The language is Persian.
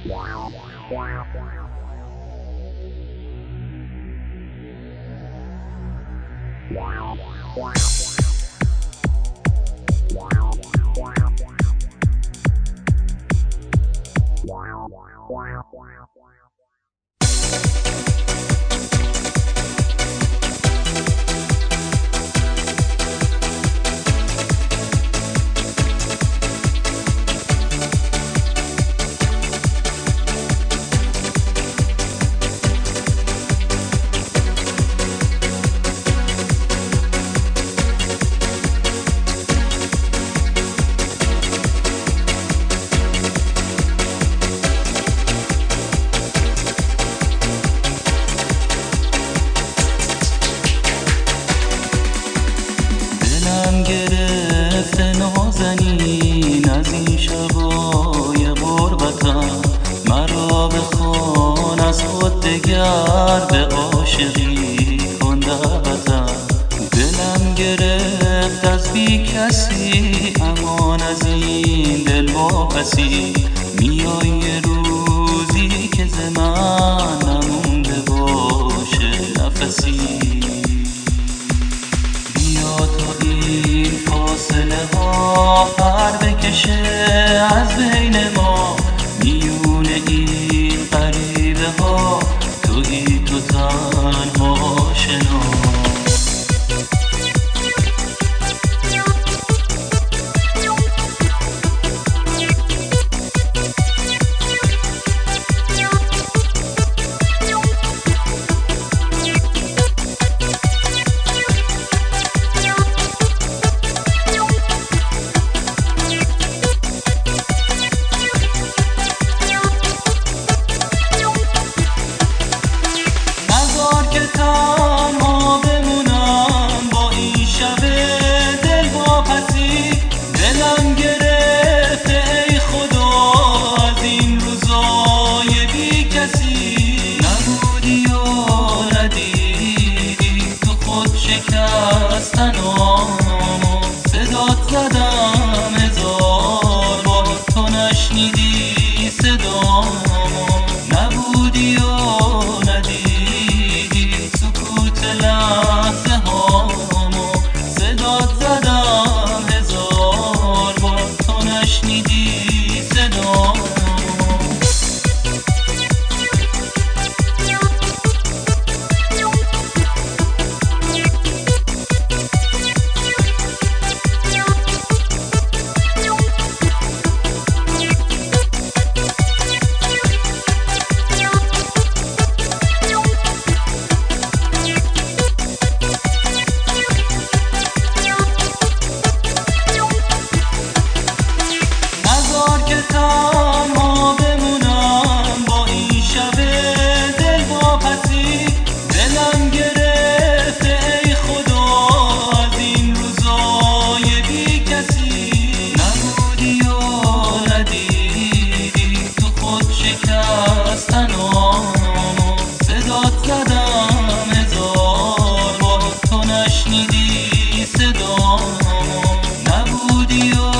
گرفته نازنین از این شبای غربتم، مرا بخوان از خود دگر به عاشقی کن دعوتم. دلم گرفت از بی کسی امان از این دل واپسی، میای یه روزی که ز من نمونده باشه نفسی. فاصله ها پر بکشه از بین ما، میون این غریبه ها تویی تو تنها شنا. تنها بمونم با این شب دل واپسی، دلم گرفته ای خدا از این روزای بی کسی. نبودی و ندیدی تو خود شکستنامو، صدات زدم هزار بار تو نشنیدی صدامو. نبودی و لحظه هامو، صدات زدم هزار بار تو نشنیدی صدامو. تنها بمونم با این شب دل واپسی، دلم گرفته ای خدا از این روزای بی کسی. نبودی و ندیدی تو خود شکستنامو، صدات زدم هزار بار تو نشنیدی صدامو. نبودی و